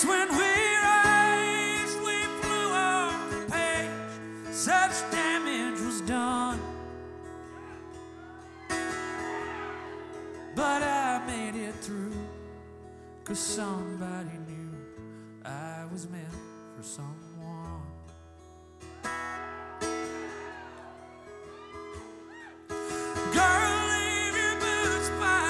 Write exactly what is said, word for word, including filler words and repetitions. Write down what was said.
Yes, when we raised, we flew off the page. Such damage was done. But I made it through, 'cause somebody knew I was meant for someone.